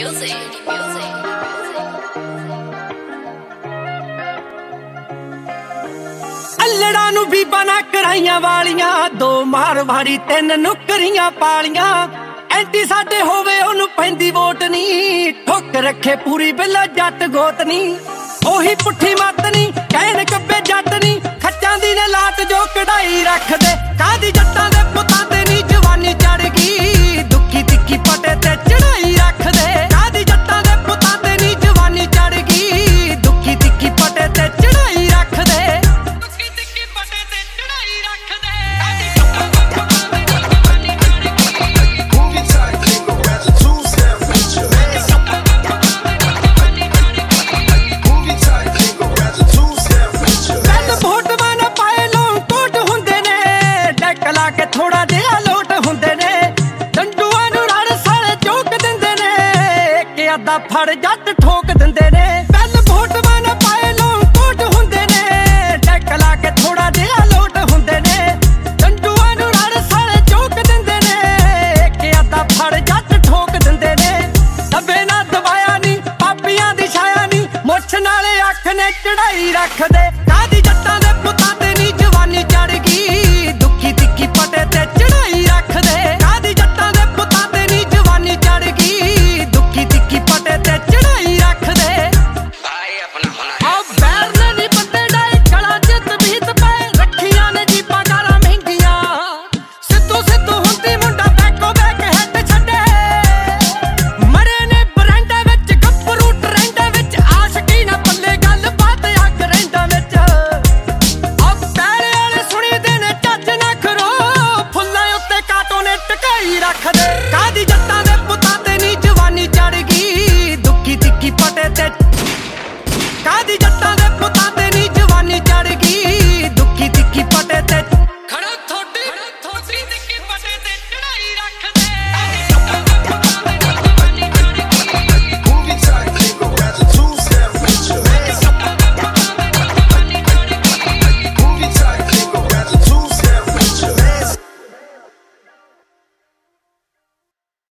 अल्लड़ा नू बीबा ना कराइयां वालियां, दो मारवाड़ी तीन नुकरियां पालियां। एंटी साडे होवे ओनू पैंदी वोट नी, ठोक रखे पूरी बिला जट गोत नी। ओही पुट्ठी मत नी कहन कब्बे जट नी, खच्चां दी ने लाट जो कढ़ाई रख दे। कादी जट्टां दे पुत्तां ते नी जवानी चढ़ गई, दुखी तिखी पटे ते चढ़ाई रख दे। कादी जट्टां दे पुत्तां ते नी जवानी चढ़ गई, दुखी तिखी पटे ते चढ़ाई रख दे। थोड़ा जिहा लोट हुंदे ने, डंडूआं नूं रड़ साले चौक दिंदे ने, इक अद्धा फड़ जट ठोक दिंदे ने। बैल वोटवां ना पाए लोग कोट हुंदे ने, डैक ला के थोड़ा जिहा लोट हुंदे ने, डंडूआं नूं रड़ साले चौक दिंदे ने, इक अद्धा फड़ जट ठोक दिंदे ने। दबे ना दबाया नी पापियां दी छाया नी, मुछ नाले अख ने चढ़ाई रख दे। कादी जट्टां दे पुत्तां ते नी जवानी चढ़ गई, दुखी तिखी पटे ते चढ़ाई रख दे। कादी जट्टां दे पुत्तां ते नी जवानी चढ़ गई, दुखी तिखी पटे ते चढ़ाई रख दे। भाई अपना होना अब बैर ने नी बंदे डाए, कला जित बीत पे रखियां ने जीपां कारां महंगियां। सिद्धू सिद्धू हुंदी मुंडा बैको बैक हेड छड्डे, मरे ने बरैंडे विच गप्परू ट्रेंडे विच, आशकी ना पल्ले गल बात अग रैंडा विच। अब पैरे वाले सुनी दे ने चज ना खरो, फुल्लां उत्ते काटो ने टकाई रख दे। कादी जट्टां दे पुत्तां ते नी जवानी चढ़ गई, दुखी तिखी पटे ते। कादी जट्टां